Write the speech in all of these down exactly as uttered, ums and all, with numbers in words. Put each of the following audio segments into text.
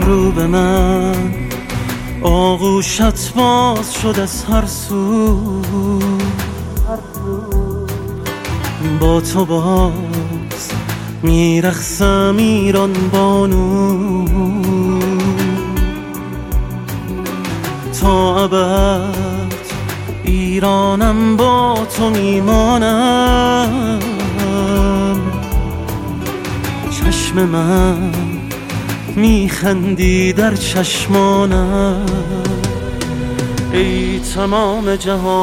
رو به من، آغوشت باز شد از هر سو، با تو باز میرقصم ایران بانو، تا ابد ایرانم با تو میمانم. چشم من میخندی در چشمانم، ای تمام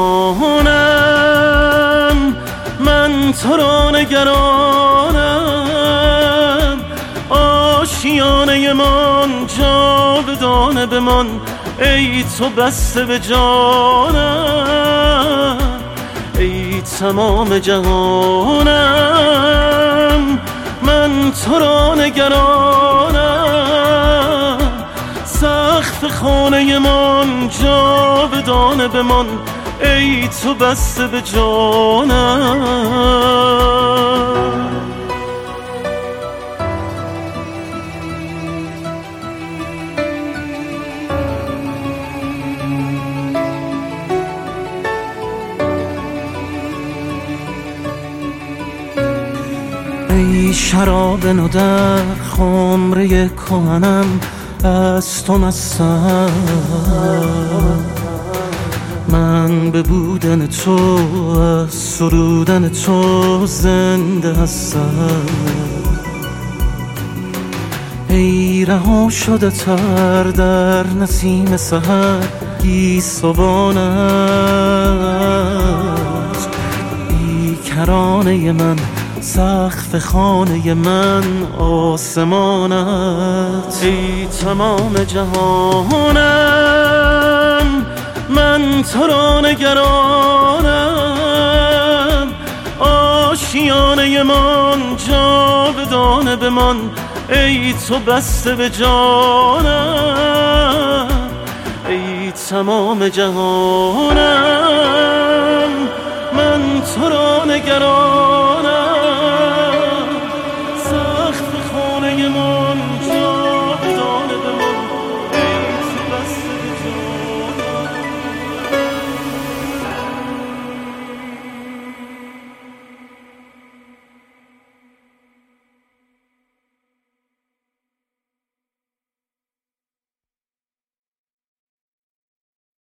جهانم من تو را نگرانم. آشیانه من جاودانه بمان، ای تو بسته به جانم. ای تمام جهانم من تو را نگرانم. سقف خانه من جاودانه بمان، ای تو بسته به جانم. ای شراب نو در خمره کهنم، از تو مستم. من به بودن تو، از سرودن تو زنده هستم. ای رها شده تر در نسیم سحر گیسوان است. ای کرانه من سقف خانه من آسمانت. ای تمام جهانم من تو را نگرانم. آشیانه من جاودانه بمان، ای تو بسته به جانم. ای تمام جهانم من تو را نگرانم.